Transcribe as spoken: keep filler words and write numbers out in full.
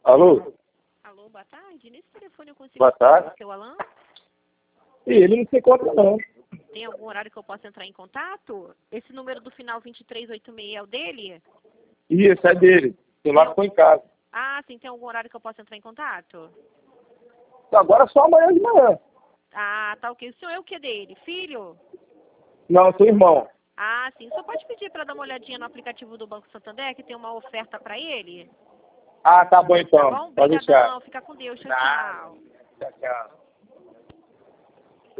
Alô? Alô, boa tarde. Nesse telefone eu consigo Boa falar tarde. com o seu Alan? E ele não se encontra, não. Tem algum horário que eu possa entrar em contato? Esse número do final vinte e três oitenta e seis é o dele? Isso, é dele. O celular ficou em casa. Ah, sim. Tem algum horário que eu possa entrar em contato? Agora só amanhã de manhã. Ah, tá ok. O senhor é o que dele? Filho? Não, seu irmão. Ah, sim. O senhor pode pedir para dar uma olhadinha no aplicativo do Banco Santander, que tem uma oferta para ele? Ah, tá bom então. Tá bom? Pode deixar. Obrigadão. Fica com Deus. Tchau, tchau. Tchau, tchau.